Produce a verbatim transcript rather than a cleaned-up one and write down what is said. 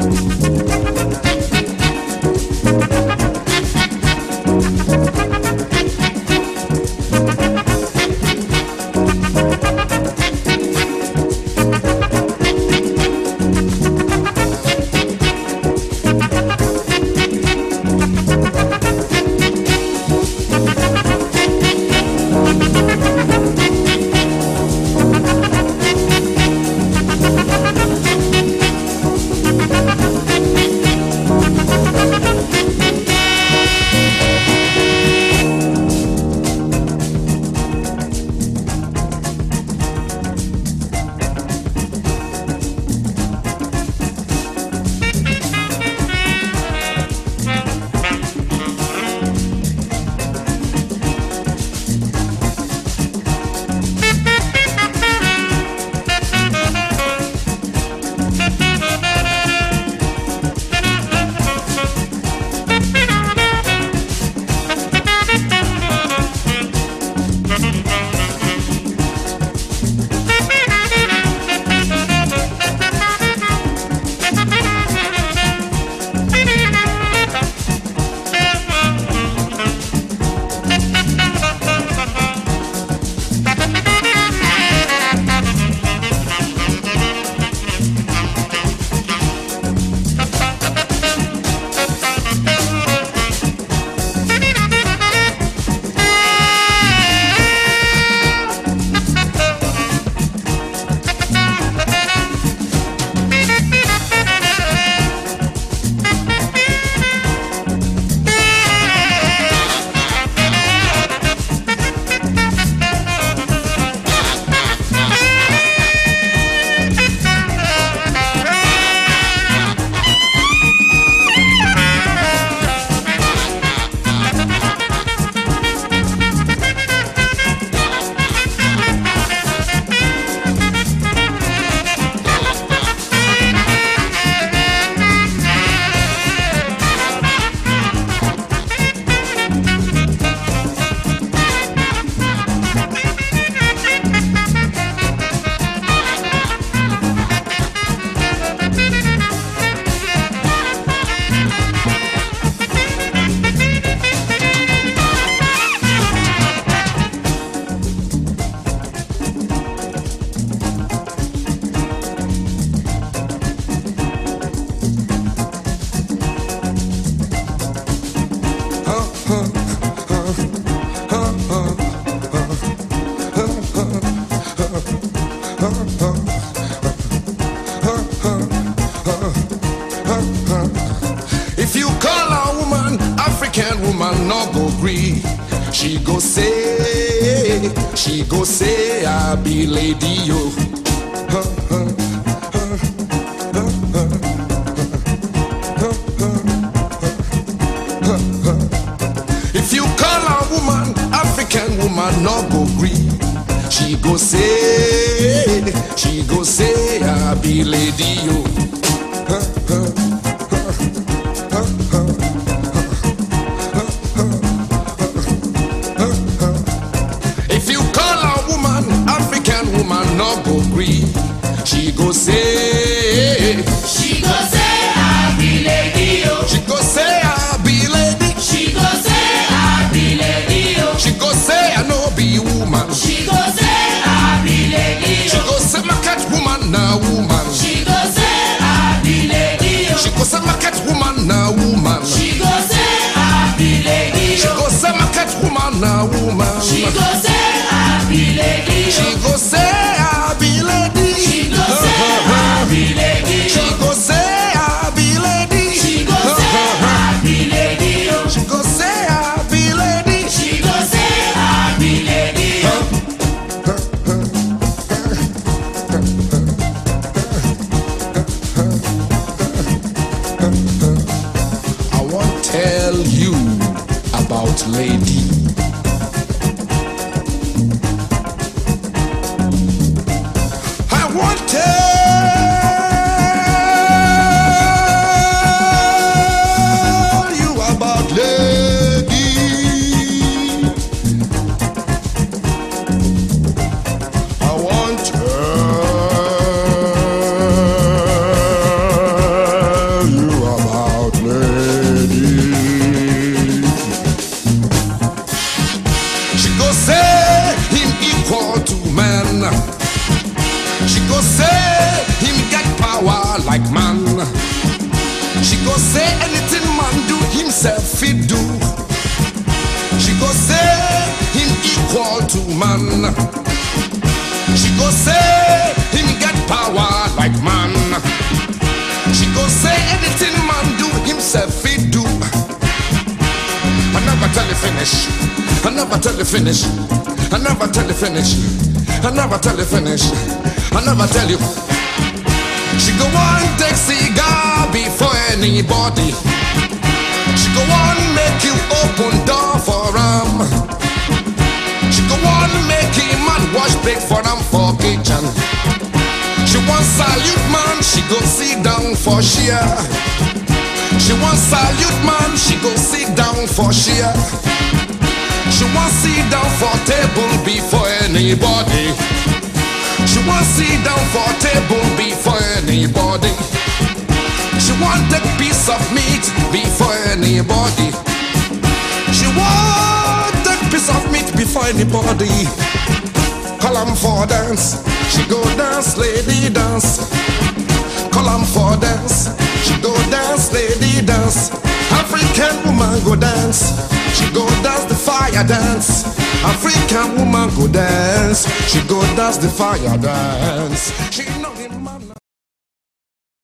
woman no go gree. She go say, she go say, I be lady yo. If you call a woman, African woman no go gree. She go say, she go say, I be lady yo. If you call a woman, African woman no go gree. She go say, she go say, I be lady yo. She go say, I be lady. She go say, I be lady yo. She go say, I no be woman. She go say, I be lady yo. She go say, my cat woman na woman. She go say, I be lady yo. She go say, my cat woman na woman. She go say, I be lady yo. She go say, my cat woman na woman. She go say, I be lady yo. She go say, I be lady. She go say, I be lady She yo. go say, I be lady. She go say, I be lady yo. She go say, I be lady. She go say, I be lady yo. I want to tell you about lady. I want to tell you about lady. I want to tell She go say anything man do himself he do. She go say him equal to man. She go say him get power like man. She go say anything man do himself he do. I never tell you finish. I never tell you finish. I never tell you finish. I never tell you finish. I never tell you. She go on take cigar before anybody. She go on make you open door for him. She go on make him man wash plate for him for kitchen. She want salute man, she go sit down for share. She want salute man, she go sit down for share. She want sit down for table before anybody. She want sit down for table before anybody. She want a piece of meat before anybody. She want a piece of meat before anybody. Call 'em for dance, she go dance, lady dance. Call 'em for dance, she go dance, lady dance. African woman go dance, she go dance the fire dance. African woman go dance, she go dance the fire dance. She know